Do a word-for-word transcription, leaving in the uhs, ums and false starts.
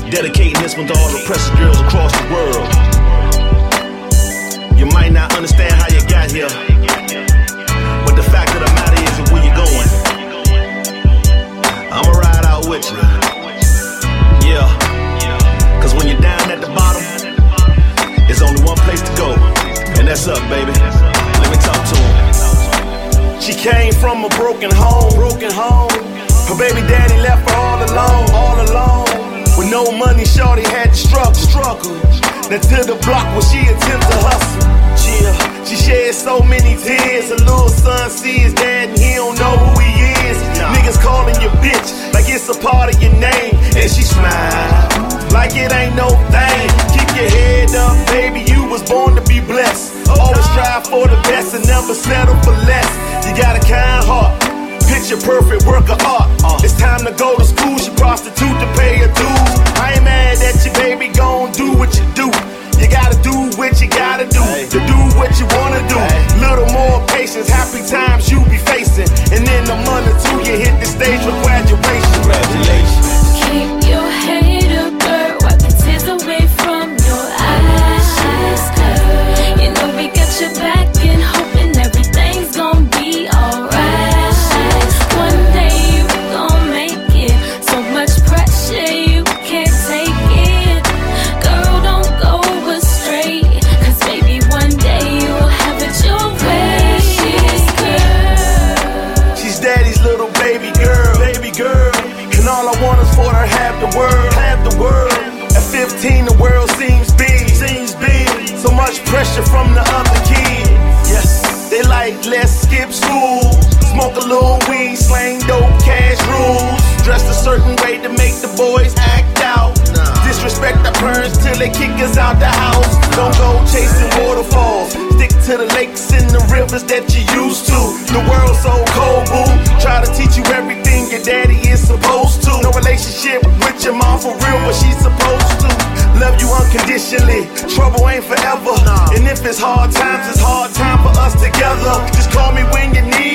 Dedicating this one to all the precious girls across the world. You might not understand how you got here, but the fact of the matter is where you're going. I'ma ride out with you. Yeah, cause when you're down at the bottom, there's only one place to go, and that's up, baby. Let me talk to him. She came from a broken home, broken home. Her baby daddy left her all alone, all alone. With no money, shorty had to struggle, struggle. Now to the block where she attempt to hustle. Yeah, she shed so many tears. Her little son see his dad and he don't know who he is. Nah. Niggas calling you bitch like it's a part of your name. And she smile like it ain't no thing. Keep your head up, baby, you was born to be blessed. Always strive for the best and never settle for less. You got a kind heart, picture perfect work of art. uh. It's time to go to school, she prostitute to pay her dues. I ain't mad at you, baby, gon' do what you do. You gotta do what you gotta do, hey. To do what you wanna do, hey. Little more patience, happy times you be facing. And in a month or two, you hit the stage for graduation. Congratulations. Keep your head up, girl, wipe the tears away from your eyes, girl. You know we got your back and hoping everything's gon' be alright. One day you gon' make it, so much pressure you can't take it. Girl, don't go astray, cause baby one day you'll have it your way, girl. She's daddy's little baby girl, baby girl. And all I want is for her to have the world, have the world. At fifteen the world seems big, seems big. So much pressure from the other kids. Yes, they like let's skip school, smoke a little weed, slang dope, cash rules. Dressed a certain way to make the boys act out. Disrespect our parents till they kick us out the house. Don't go chasing waterfalls, stick to the lakes and the rivers that you used to. The world's so cold, boo. Try to teach you everything your daddy is supposed to. No relationship with your mom for real, but she's supposed to love you unconditionally. Trouble ain't forever, and if it's hard times, it's hard time for us together. Just call me when you need